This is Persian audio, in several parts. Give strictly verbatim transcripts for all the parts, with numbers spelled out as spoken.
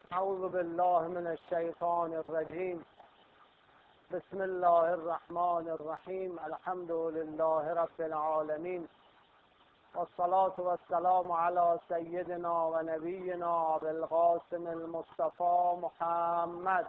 اعوذ بالله من الشیطان الرجیم. بسم الله الرحمن الرحیم. الحمد لله رب العالمین والصلاة والسلام علی سیدنا و نبینا ابوالقاسم المصطفى محمد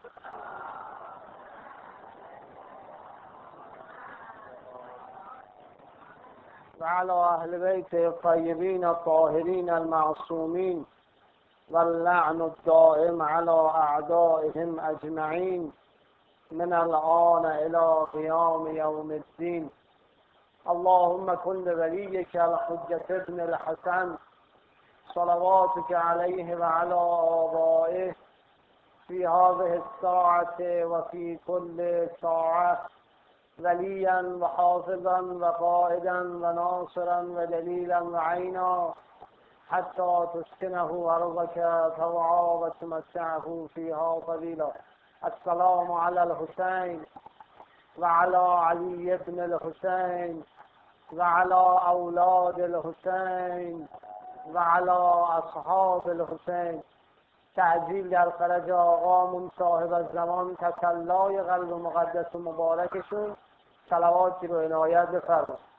و علی اهل بیت الطیبین الطاهرین المعصومین واللعن الدائم على اعدائهم اجمعین من الآن الى قیام یوم الدین. اللهم کن لولیک الحجة ابن الحسن صلواتك علیه و علی آبائه فی هذه الساعة و فی کل ساعة ولیا و حافظا و قائدا و ناصرا و دلیلا و عینا حتی تسکنه ارضك طوعا و تمتعه فیها طویلا. السلام علی الحسین و علی علی ابن الحسین و علی اولاد الحسین و علی اصحاب الحسین. تعجیل در فرج آقامون صاحب الزمان تسلای قلب مقدس و مبارکشون صلواتی رو عنایت بفرمایید.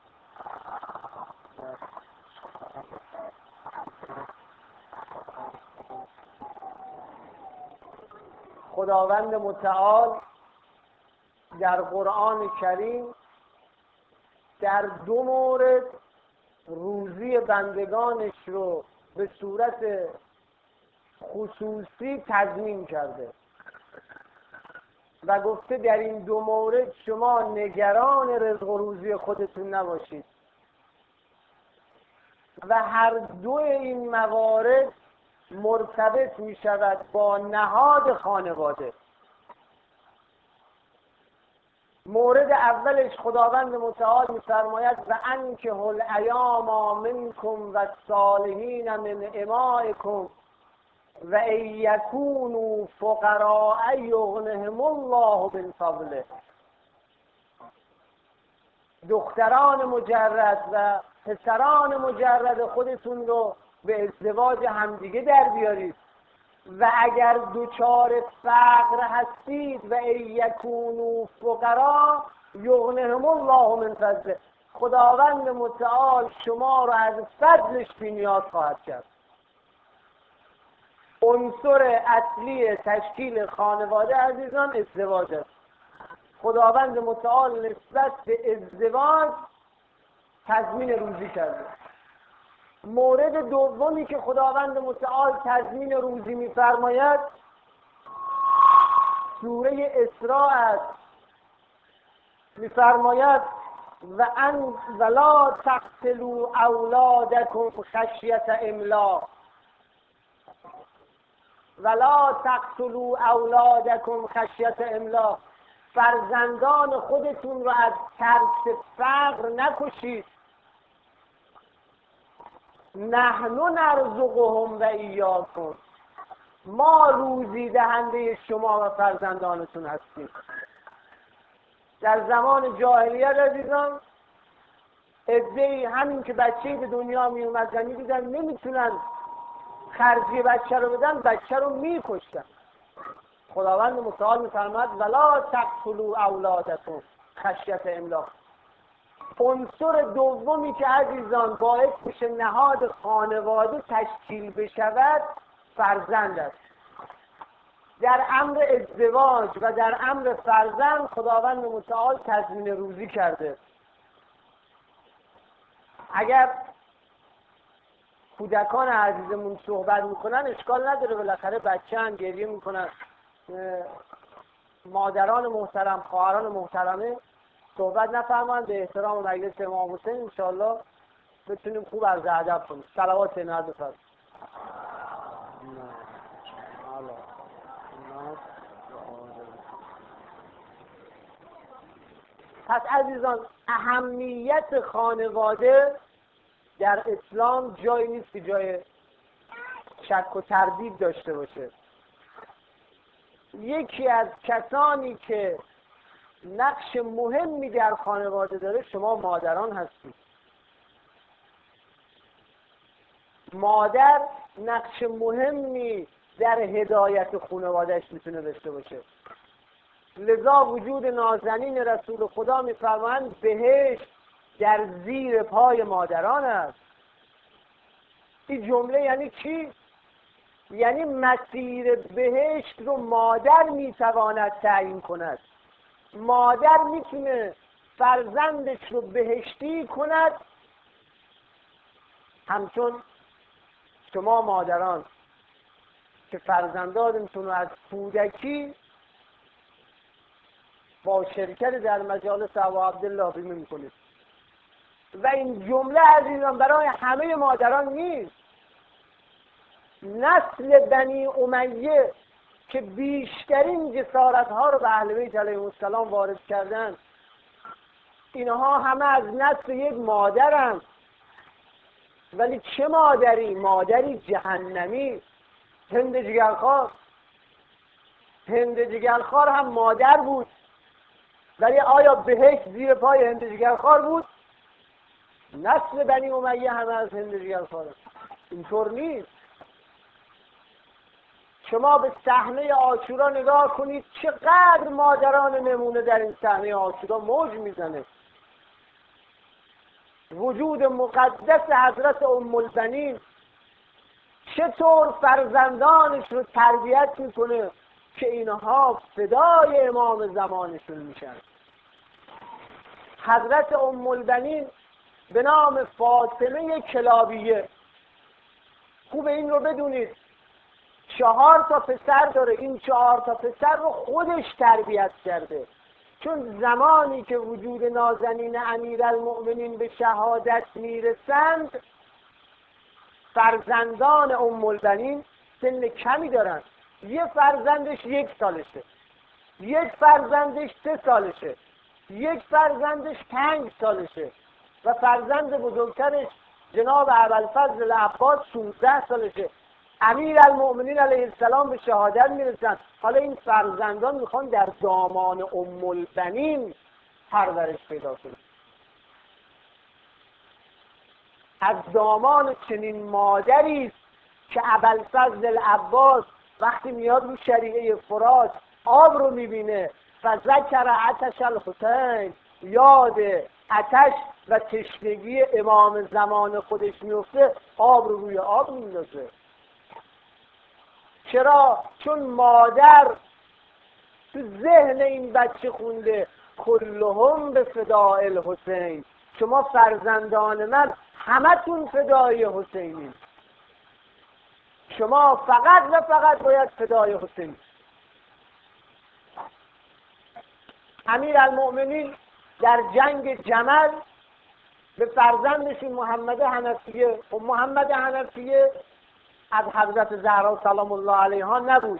خداوند متعال در قرآن کریم در دو مورد روزی بندگانش رو به صورت خصوصی تضمین کرده و گفته در این دو مورد شما نگران رزق و روزی خودتون نباشید و هر دو این موارد مرتبط می شود با نهاد خانواده. مورد اولش خداوند متعال می فرماید و انکحوا الایام منکم و الصالحین من امائکم و ان یکونوا فقراء یغنهم الله من فضله. دختران مجرد و پسران مجرد خودتون رو به ازدواج همدیگه در بیارید و اگر دوچار فقر هستید و ان یکونوا فقراء یغنهم الله من فضله، خداوند متعال شما رو از فضلش بی‌نیاز خواهد کرد. عنصر اصلی تشکیل خانواده عزیزان ازدواج است. خداوند متعال نسبت به ازدواج تضمین روزی کرده. مورد دومی که خداوند متعال تضمین روزی می‌فرماید سوره اسراء است. می‌فرماید و ان ولا تقتلوا اولادکم خشیة املاق ولا تقتلوا اولادکم خشیة املاق. فرزندان خودتون رو از ترس فقر نکشید. نحن نرزقهم و ایاکم، ما روزی دهنده شما و فرزندانتون هستیم. در زمان جاهلیت عزیزان عده‌ای همین که بچه‌ای به دنیا می اومد و می‌دیدن نمیتونن خرجی بچه رو بدن، بچه رو میکشتن. خداوند متعال می‌فرماید ولا تقتلوا اولادکم خشیة املاق. عنصر دومی که عزیزان باعث میشه نهاد خانواده تشکیل بشود فرزند است. در امر ازدواج و در امر فرزند خداوند متعال تضمین روزی کرده. اگر کودکان عزیزمون صحبت میکنن اشکال نداره، بالاخره بچه هم گریه میکنن. مادران محترم، خواهران محترمه صحبت نفرمایند، به احترام مجلس امام حسین انشاءالله بتونیم خوب عرض ادب کنیم. صلوات نعت بفرمایید. پس عزیزان اهمیت خانواده در اسلام جایی نیست که جای شک و تردید داشته باشه. یکی از کسانی که نقش مهمی در خانواده داره شما مادران هستید. مادر نقش مهمی در هدایت خانوادهش میتونه داشته باشه. لذا وجود نازنین رسول خدا میفرمایند بهشت در زیر پای مادران است. این جمله یعنی چی؟ یعنی مسیر بهشت رو مادر میتواند تعیین کند. مادر میتونه فرزندش رو بهشتی کند، همچون شما مادران که فرزندانتون رو از کودکی با شرکت در مجالس ابا عبدالله بیمه میکنید. و این جمله عزیزان برای همه مادران نیست. نسل بنی امیه که بیشترین جسارت ها رو به اهل بیت علیهم السلام وارد کردن، اینها همه از نسل یک مادرند. ولی چه مادری؟ مادری جهنمی. هند جگرخوار. هند جگرخوار هم مادر بود، ولی آیا بهشت زیر پای هند جگرخوار بود؟ نسل بنی امیه همه از هند جگرخوار. اینطور نیست. شما به صحنه عاشورا نگاه کنید، چقدر مادران نمونه در این صحنه عاشورا موج میزنه. وجود مقدس حضرت ام البنین چطور فرزندانش رو تربیت میکنه که اینها فدای امام زمانشون میشن. حضرت ام البنین به نام فاطمه کلابیه، خوب این رو بدونید، چهار تا پسر داره. این چهار تا پسر رو خودش تربیت کرده، چون زمانی که وجود نازنین امیرالمؤمنین به شهادت میرسند فرزندان ام البنین سن کمی دارن. یه فرزندش یک سالشه، یک فرزندش سه سالشه، یک فرزندش پنج سالشه و فرزند بزرگترش جناب ابوالفضل عباس شانزده سالشه. امیرالمؤمنین علیه السلام به شهادت میرسن. حالا این فرزندان میخوان در دامان ام البنین پرورش پیدا کنن. از دامان چنین مادری است که ابوالفضل عباس وقتی میاد رو شریعه فرات آب رو میبینه و ذکر عطش الحسین، یاد عطش و تشنگی امام زمان خودش میفته، آب رو روی آب میندازه. چرا؟ چون مادر تو ذهن این بچه خونده کلهم به فدای الحسین، شما فرزندان من همتون فدای حسینی، شما فقط و فقط باید فدای حسین. امیرالمؤمنین در جنگ جمل به فرزندش محمد حنفیه، و محمد حنفیه از حضرت زهرا سلام الله علیها نبود،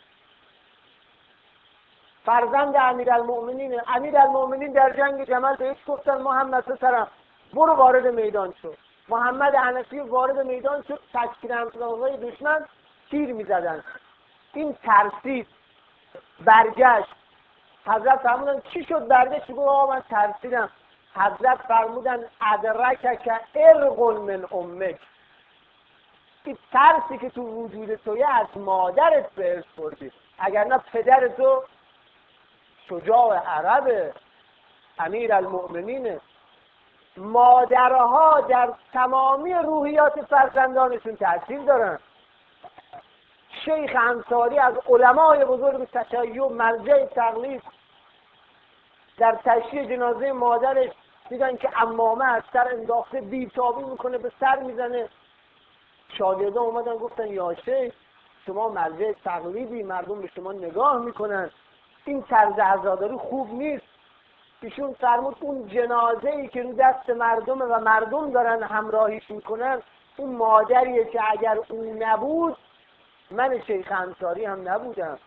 فرزند امیرالمؤمنین. امیرالمؤمنین در جنگ جمل بهش گفتن محمد پسرم برو وارد میدان شد. محمد حنفی وارد میدان شد، تشکیل همسایه‌های دشمن تیر میزدن. این ترسید، برگشت. حضرت فرمودن چی شد؟ برگشت گفت آقا من ترسیدم. حضرت فرمودن ادرکک ارق من امک، این ترسی که تو وجود تویه از مادرت به ارث بردی، اگر نه پدر تو شجاع عربه، امیرالمؤمنینه. مادرها در تمامی روحیات فرزندانشون تأثیر دارن. شیخ انصاری از علمای بزرگ تشیع مرجع تقلید در تشییع جنازه مادرش دیدن که عمامه از سر انداخته بیتابی میکنه، به سر میزنه. شاگردان اومدن گفتن یا شیخ شما مرجع تقلیدی، مردم به شما نگاه میکنن، این طرز عزاداری خوب نیست. ایشون فرمود اون جنازه ای که رو دست مردمه و مردم دارن همراهیش میکنن، اون مادریه که اگر اون نبود من شیخ انصاری هم نبودم.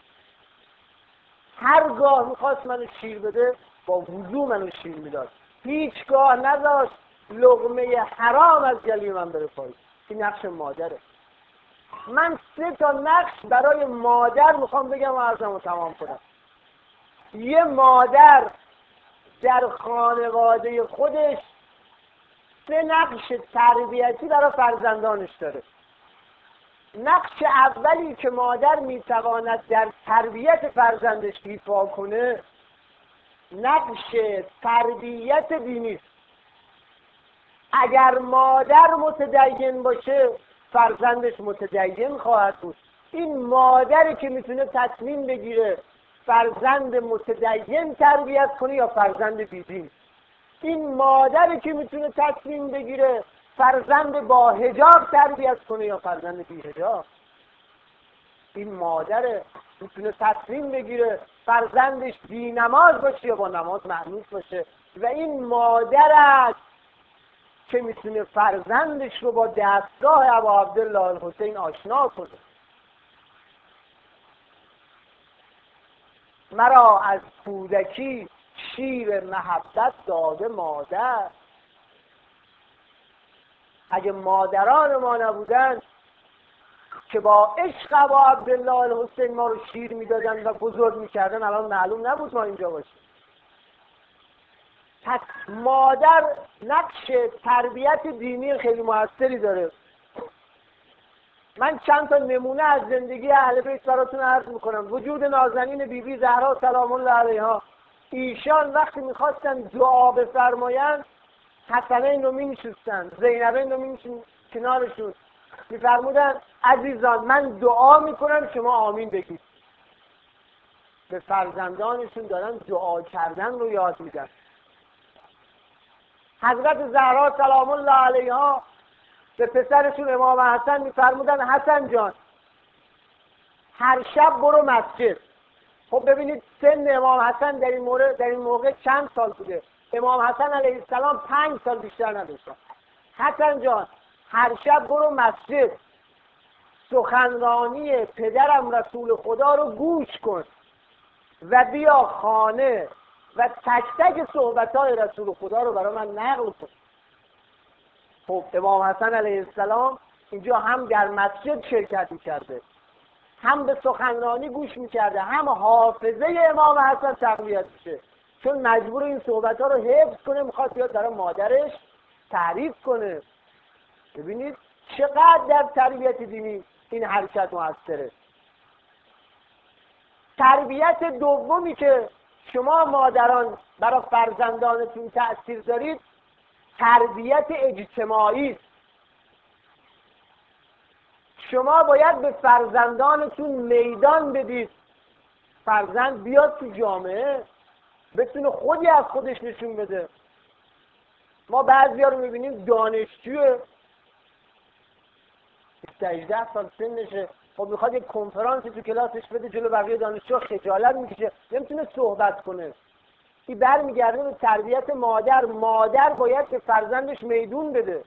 هرگاه میخواست منو شیر بده با وضو منو شیر میداد، هیچگاه نذاشت لقمه حرام از گلوی من بره پایین. این نقش مادره. من سه تا نقش برای مادر میخوام بگم و عرضمو تمام کنم. یه مادر در خانواده خودش سه نقش تربیتی برای فرزندانش داره. نقش اولی که مادر میتواند در تربیت فرزندش ایفا کنه نقش تربیت دینی است. اگر مادر متدین باشه فرزندش متدین خواهد بود. این مادری که میتونه تصمیم بگیره فرزند متدین تربیت کنه یا فرزند بیدین. این مادری که میتونه تصمیم بگیره فرزند با حجاب تربیت کنه یا فرزند بی حجاب. این مادر میتونه تصمیم بگیره فرزندش بی نماز باشه یا با نماز مأمون باشه و این مادر است که میتونه فرزندش رو با دستگاه ابا عبدالله الحسین آشنا کنه. مرا از کودکی شیر محبت داده مادر. اگه مادران ما نبودن که با عشق ابا عبدالله الحسین ما رو شیر میدادن و بزرگ میکردن الان معلوم نبود ما اینجا باشیم. پس مادر نقش تربیت دینی خیلی موثری داره. من چند تا نمونه از زندگی اهل بیت براتون عرض میکنم. وجود نازنین بی بی زهرا سلام الله علیها، ایشان وقتی میخواستن دعا بفرمایند حسنین رو مینشستن، زینبین رو مینشستن کنارشون، میفرمودن عزیزان من دعا میکنم شما آمین بگید. به فرزندانشون دارن دعا کردن رو یاد میدن. حضرت زهرا سلام الله علیها به پسرشون امام حسن میفرمودن حسن جان هر شب برو مسجد. خب ببینید سن امام حسن در این مورد در این موقع چند سال بوده؟ امام حسن علیه السلام پنج سال بیشتر نداشتن. حسن جان هر شب برو مسجد، سخنرانی پدرم رسول خدا رو گوش کن و بیا خانه و تک تک صحبت‌های رسول خدا رو برای من نقل کن. خب امام حسن علیه السلام اینجا هم در مسجد شرکت می‌کرده، هم به سخنرانی گوش می‌کرده، هم حافظه امام حسن تقویت میشه، چون مجبور این صحبت‌ها رو حفظ کنه، می‌خواد بیاد برای مادرش تعریف کنه. ببینید چقدر در تربیت دینی این حرکت موثره. تربیت دومی که شما مادران برای فرزندانتون تأثیر دارید تربیت اجتماعی. شما باید به فرزندانتون میدان بدید. فرزند بیاد تو جامعه بتونه خودی از خودش نشون بده. ما بعضیا رو میبینیم دانشجوه هجده سال سنشه، خب میخواد یک کنفرانسی تو کلاسش بده جلو بقیه دانشجو، خجالت میکشه، نمیتونه صحبت کنه. این برمیگرده به تربیت مادر. مادر باید به فرزندش میدون بده.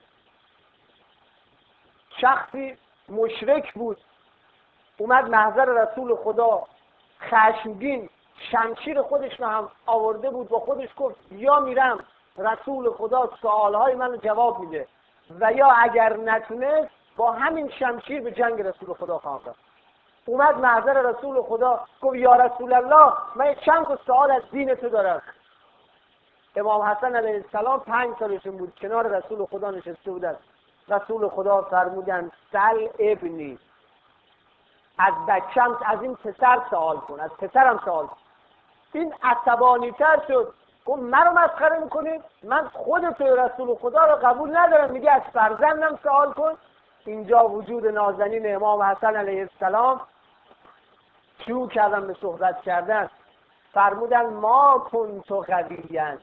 شخصی مشرک بود اومد محضر رسول خدا خشمگین، شمشیر خودش رو هم آورده بود، با خودش گفت یا میرم رسول خدا سوالهای منو جواب میده و یا اگر نتونه با همین شمشیر به جنگ رسول خدا خواهم رفت. اومد محضر رسول خدا گفت یا رسول الله من چند تا سوال از دین تو دارم. امام حسن علیه السلام پنج سالشون بود، کنار رسول خدا نشسته بودن. رسول خدا فرمودن سل ابنی، از بچم از این پسر سوال کن، از پسرم سوال کن. این عصبانی تر شد، گفت منو مسخره میکنید؟ من خودت رسول خدا رو قبول ندارم میگه از فرزندم سوال کن. اینجا وجود نازنین امام حسن علیه السلام شروع کردن به صحبت کردن. فرمودن ما کنت قویاً،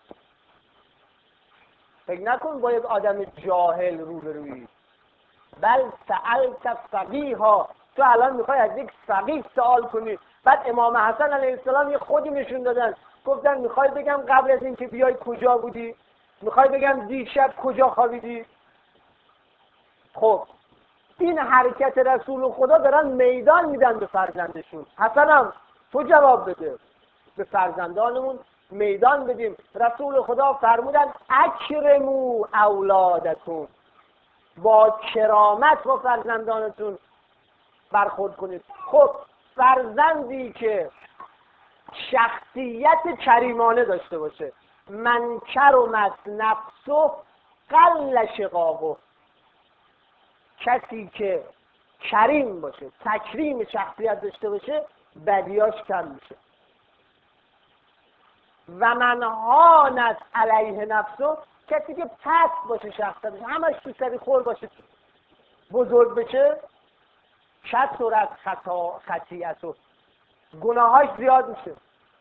فکر نکن با یک آدم جاهل روبرویی، بل سألت فقیها، تو الان میخوای از یک فقیه سوال کنی. بعد امام حسن علیه السلام یه خودی نشون دادن، گفتن میخوای بگم قبل از این که بیای کجا بودی؟ میخوای بگم دیشب کجا خوابیدی؟ خب این حرکت رسول خدا دارن میدان میدن به فرزندشون. حسنم تو جواب بده، به فرزندانمون میدان بدیم. رسول خدا فرمودن اکرموا اولادکم، با کرامت با فرزندانتون برخورد کنید. خب فرزندی که شخصیت کریمانه داشته باشه، من کرمت نفسه قل شقاقه، کسی که کریم باشه، تکریم شخصیت داشته باشه، بدیاش کم میشه. و من هانت علیه نفسه، کسی که پست باشه شخصیتش، همش تو سری خور باشه، بزرگ بشه، کثرت خطا خطیئت و گناهاش زیاد میشه.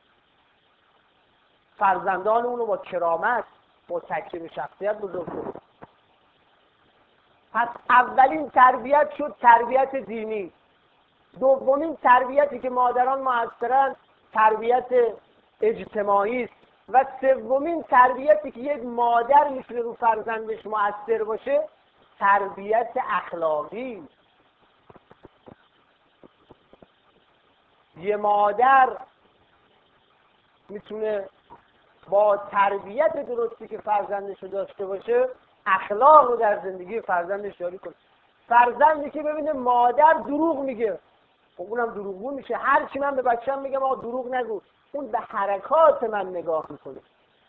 فرزندان اونو با کرامت، با تکریم شخصیت بزرگ کنه. پس اولین تربیت شد تربیت دینی. دومین تربیتی که مادران موثرن تربیت اجتماعی است و سومین تربیتی که یک مادر میتونه رو فرزندش مؤثر باشه تربیت اخلاقی. یه مادر میتونه با تربیت درستی که فرزندش رو داشته باشه اخلاق رو در زندگی فرزندش جاری کنه. فرزندی که ببینه مادر دروغ میگه، خب اونم دروغگو میشه. هر چی من به بچه‌م میگم آقا دروغ نگو، اون به حرکات من نگاه میکنه.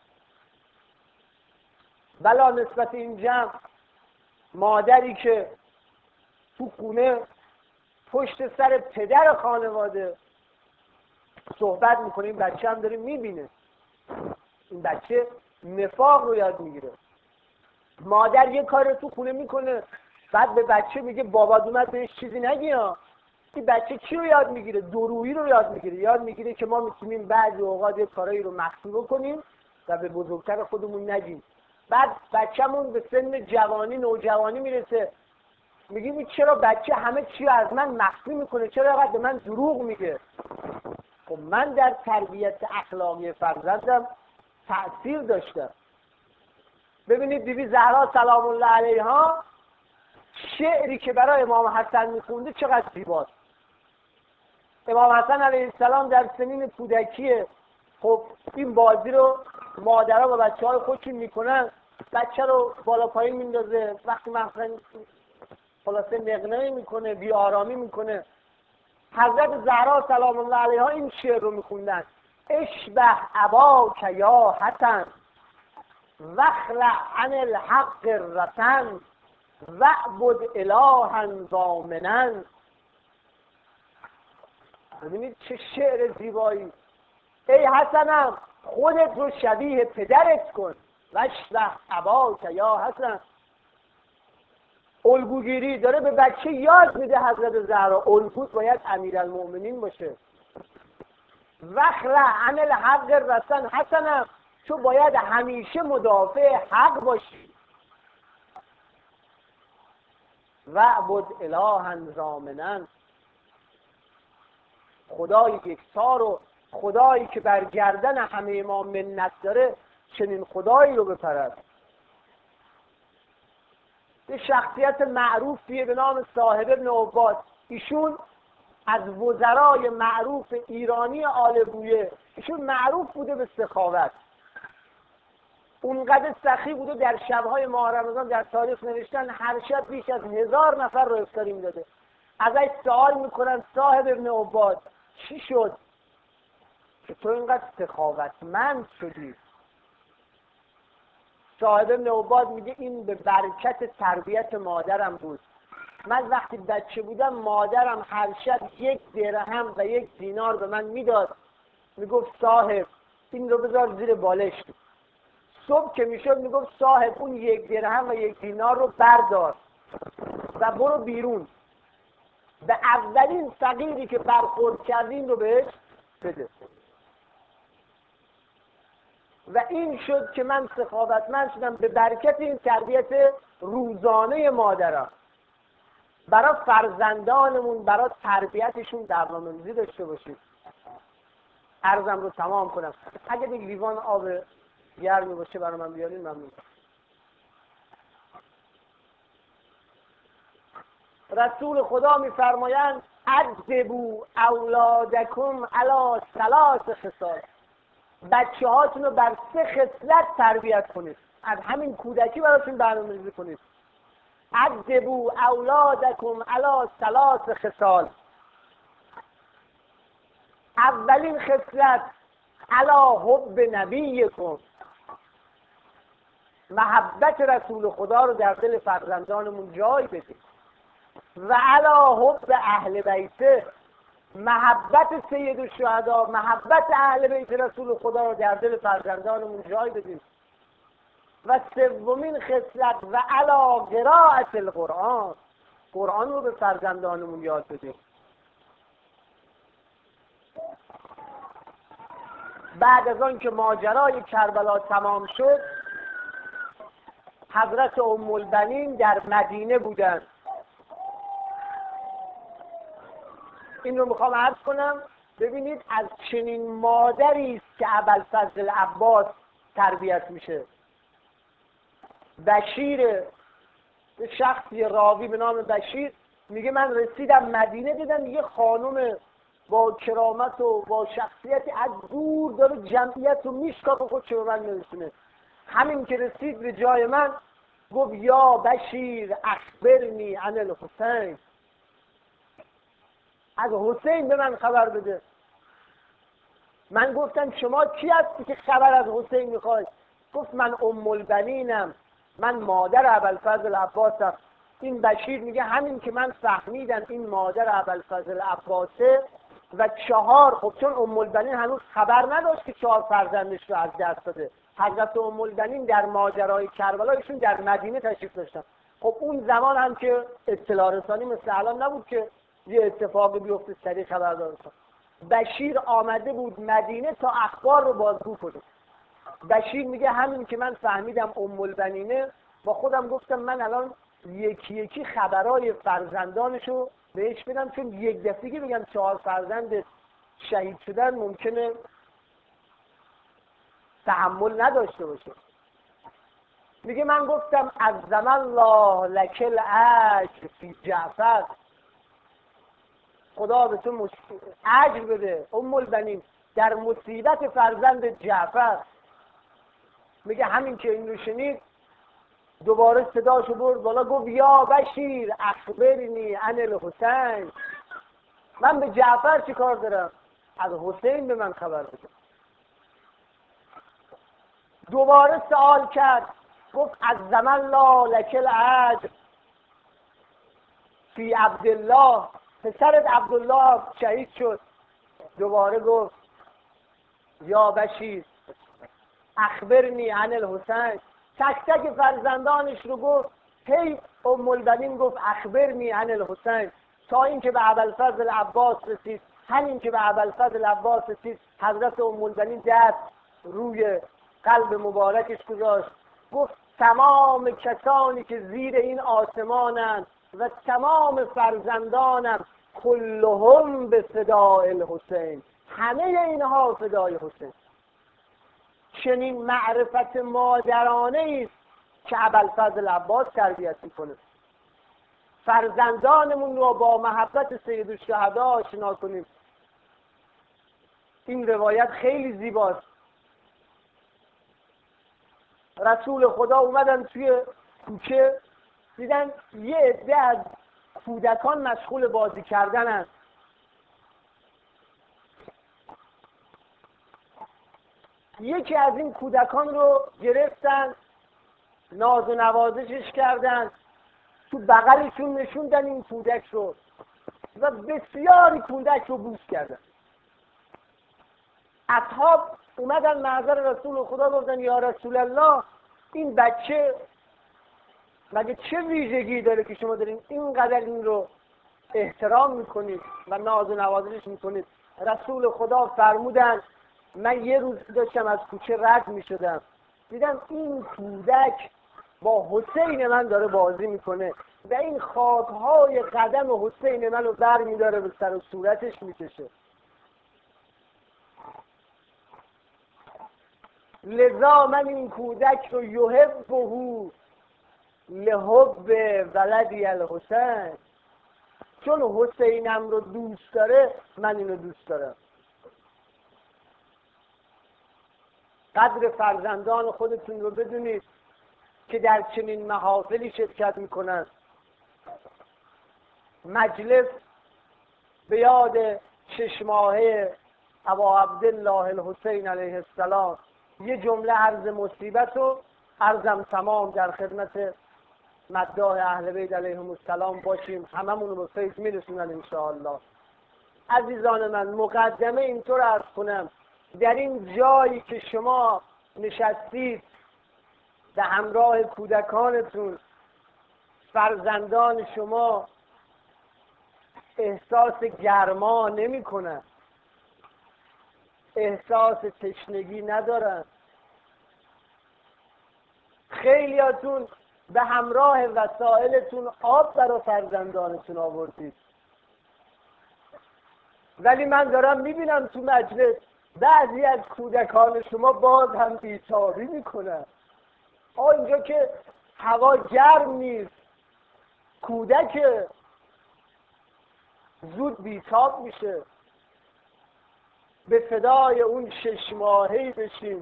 بلا نسبت این جمع مادری که تو خونه پشت سر پدر خانواده صحبت میکنه، این بچه هم داره میبینه، این بچه نفاق رو یاد میگیره. مادر یه کار رو تو خونه میکنه بعد به بچه میگه بابا اومد بهش چیزی نگی ها. این بچه چی رو یاد میگیره؟ درویی رو یاد میگیره. یاد میگیره که ما میتونیم بعضی اوقات یه کارایی رو مخفی بکنیم و به بزرگتر خودمون نگیم. بعد بچه‌مون به سن جوانی نوجوانی میرسه، میگیم چرا بچه همه چی رو از من مخفی میکنه، چرا اینقدر به من دروغ میگه؟ خب من در تربیت اخلاقی فرزندم تأثیر داشتم. ببینید بیبی زهرا سلام الله علیها شعری که برای امام حسن میخونده چقدر زیباست. امام حسن علیه السلام در سنین کودکیه، خب این بازی رو مادرها با بچه های خودشون میکنن، بچه رو بالا پایین میندازه، وقتی مثلا خلاصه نغنغه میکنه، بی آرامی میکنه. حضرت زهرا سلام الله علیها این شعر رو میخوندن: اشبه اباک یا حسن واخلع عن الحق الرسن واعبد الها ضامنا. ببینید چه شعر زیبایی. ای حسنم خودت رو شبیه پدرت کن، واشبه اباک یا حسن. الگوگیری داره به بچه یاد میده حضرت زهرا. الگوت باید امیرالمؤمنین باشه. واخلع عن الحق الرسن، حسنم تو باید همیشه مدافع حق باشی. واعبد الها ضامنا، خدای یکتا رو، خدایی که بر گردن همه ما منت داره، چنین خدایی رو بپرست. یه شخصیت معروفیه به نام صاحب ابن عباد. ایشون از وزرای معروف ایرانی آل بویه، ایشون معروف بوده به سخاوت. اونقدر سخی بوده در شبهای ماه رمضان در تاریخ نوشتن هر شب بیش از هزار نفر رو افطاری میداده. ازش سوال میکنن صاحب ابن عباد چی شد که تو اینقدر سخاوتمند شدی؟ صاحب ابن عباد میگه این به برکت تربیت مادرم بود. من وقتی بچه بودم مادرم هر شب یک درهم و یک دینار به من میداد، میگفت صاحب این رو بذار زیر بالشت. صبح که میشد میگفت صاحب اون یک درهم و یک دینار رو بردار و برو بیرون، به اولین فقیری که برخورد کردین رو بهش بده. و این شد که من سخاوتمند شدم به برکت این تربیت روزانه مادرم. برای فرزندانمون، برای تربیتشون برنامه‌ریزی داشته باشیم. عرضم رو تمام کنم. اگه یک لیوان آب گرمی باشه برای من بیارین ممنون. رسول خدا میفرمایند ادبوا اولادکم علی ثلاث خصال، بچه هاتون رو بر سه خصلت تربیت کنید. از همین کودکی براتون برنامه‌ریزی کنید. ادبوا اولادکم علی ثلاث خصال. اولین خصلت علی حب نبیکم، محبت رسول خدا رو در دل فرزندانمون جای بدید. و علی حب اهل بیته، محبت سید الشهدا، محبت اهل بیت رسول خدا رو در دل فرزندانمون جای بدیم. و سومین خصلت و علی قرائت القرآن، قرآن رو به فرزندانمون یاد بدیم. بعد از آن که ماجرای کربلا تمام شد، حضرت ام البنین در مدینه بودند. این رو میخوام عرض کنم. ببینید از چنین مادری است که ابوالفضل عباس تربیت میشه. بشیر، شخصی راوی به نام بشیر میگه من رسیدم مدینه، دیدم یه خانم با کرامت و با شخصیتی از دور داره جمعیت رو میشکافه خودش به من میرسونه. همین که رسید به جای من گفت یا بشیر اخبرنی عن الحسین، از حسین به من خبر بده. من گفتم شما کی هستی که خبر از حسین میخوای؟ گفت من ام البنینم، من مادر ابوالفضل عباسم. این بشیر میگه همین که من فهمیدم این مادر ابوالفضل عباسه و چهار، خب چون ام البنین هنوز خبر نداشت که چهار فرزندش رو از دست داده. حضرت ام البنین در ماجرای کربلا ایشون در مدینه تشریف داشتن. خب اون زمان هم که اطلاع رسانی مثل الان نبود که یه اتفاقی بیفته سریع خبردار بشن. بشیر آمده بود مدینه تا اخبار رو بازگو کنه. بشیر میگه همین که من فهمیدم ام البنینه، با خودم گفتم من الان یکی یکی خبرای فرزندانشو بهش بدم، چون یک دفعه بگم چهار فرزند شهید شدن ممکنه تحمل نداشته باشه. میگه من گفتم عظم الله لک الاجر فی جعفر، خدا به تو اجر بده ام البنین در مصیبت فرزند جعفر. میگه همین که این رو شنید دوباره صداشو برد بالا گفت یا بشیر اخبرنی عن الحسین، من به جعفر چی کار دارم؟ از حسین به من خبر بده. دوباره سوال کرد گفت عظم الله لک الاجر فی عبدالله، پسرت عبدالله شهید شد. دوباره گفت یا بشیر اخبرنی عن الحسین. تک تک فرزندانش رو گفت. هی ام البنین گفت اخبرنی عن الحسین، تا اینکه به ابوالفضل عباس رسید. همین که به ابوالفضل عباس رسید حضرت ام البنین دست روی قلب مبارکش گذاشت، گفت تمام کسانی که زیر این آسمانند و تمام فرزندانم کلهم به فدای الحسین، همه اینها فدای حسین. چنین معرفت مادرانه است که ابوالفضل عباس تربیت میکنه. فرزندانمون رو با محبت سید الشهدا آشنا کنیم. این روایت خیلی زیباست. رسول خدا اومدن توی کوچه، دیدن یه عده از کودکان مشغول بازی کردنن. یکی از این کودکان رو گرفتن، ناز و نوازشش کردن، تو بغلشون نشوندن این کودک رو و بسیاری کودک رو بوس کردن. اصحاب اومدن محضر رسول خدا گفتن یا رسول الله، این بچه مگه چه ویژگی داره که شما دارین اینقدر این رو احترام میکنید و ناز و نوازش میکنید؟ رسول خدا فرمودن من یه روز داشتم از کوچه رد میشدم، دیدم این کودک با حسین من داره بازی میکنه و این خاکهای قدم حسین من رو بر میداره به سر و صورتش میکشه. لذا من این کودک رو یحبه لحب ولدی الحسین، چون حسینم رو دوست داره من اینو دوست دارم. قدر فرزندان خودتون رو بدونید که در چنین محافلی شرکت میکنن. مجلس به یاد شش ماهه ابا عبدالله الحسین علیه السلام، یه جمله عرض مصیبت و عرضم تمام در خدمت مداح اهل بیت علیهم السلام باشیم، هممون رو به فیض میرسونن انشاءالله. عزیزان من، مقدمه اینطور عرض کنم، در این جایی که شما نشستید به همراه کودکانتون، فرزندان شما احساس گرما نمی کنن، احساس تشنگی ندارن. خیلیاتون به همراه وسایلتون آب برای فرزندانتون آوردید، ولی من دارم میبینم تو مجلس بعضی از کودکان شما باز هم بی‌تابی میکنن. آه اینجا که هوا گرم نیست، کودک زود بی‌تاب میشه. به فدای اون شش ماهه‌ای بشیم،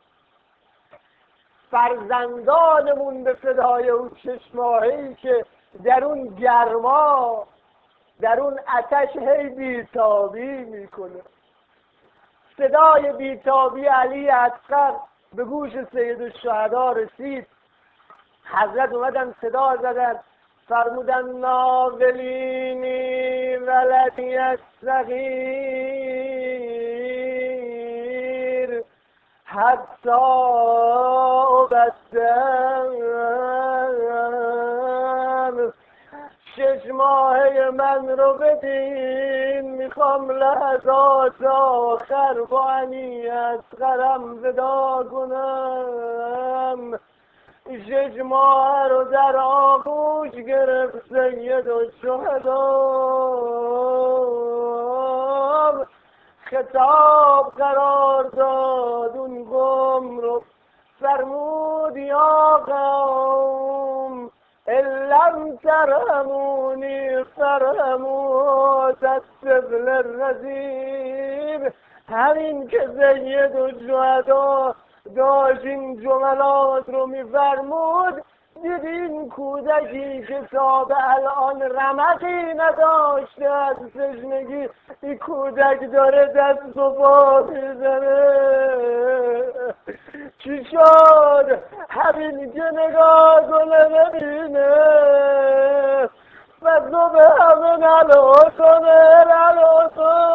فرزندانمون به فدای اون شش ماهه‌ای که در اون گرما، در اون آتش هی بی‌تابی میکنه. صدای بی‌تابی علی اصغر به گوش سید الشهدا رسید. حضرت اومدن صدا زدن، فرمودن ناولینی ولدی الصغیر حتی ابدم. شش ماهه من رو بدین، میخوام لحظات آخر با علی اصغرم ودا کنم. شش ماه رو در آغوش گرفت سید الشهدا، خطاب قرار داد اون قوم رو، فرمود یا قوم لم ترهمونی فرهموا الطفل الرضیع. همین که سید الشهدا داشت این جملات رو میفرمود، دیدین کودکی که تا به الان رمقی نداشته از تشنگی، این کودک داره دست و پا میزنه. چی شد؟ همین که نگاه کنه ببینه، فضو به همه نلو کنه نلو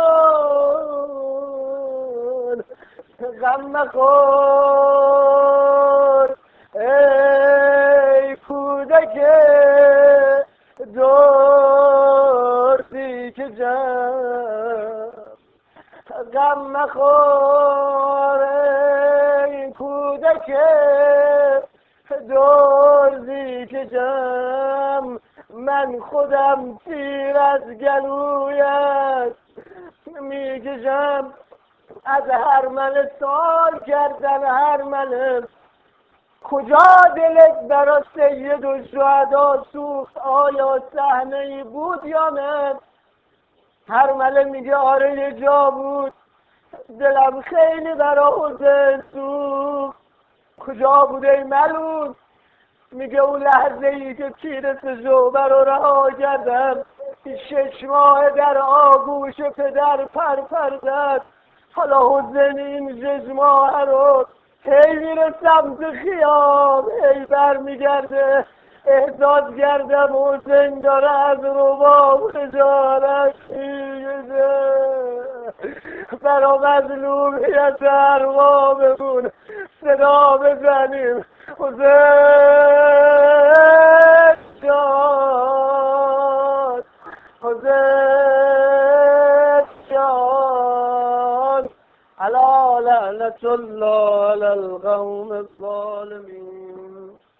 کن. غم مخور ای کودک دردی که جم، غم مخور ای کودک دردی که جم. من خودم تیر از گلویت میکشم، از هرمل سال کردن هرمل. کجا دلت برا سید الشهدا سوخت؟ آیا صحنه ای بود یا نه؟ هرمله میگه آره یه جا بود، دلم خیلی برا حسین سوخت. کجا بود ای ملون؟ میگه اون لحظه ای که تیر شعبه رو رها کردم، شش ماه در آغوش پدر پر پر زد. حالا حسین این شش ماه رو هی میره سمت خیام، هی بر میگرده، احساس کردم حسین داره از رباب خجالت میگه. برا مظلومیت اربابمون صدا بزنیم، حسین جان، حسین جان، الا لعنت الله علی القوم الظالمین.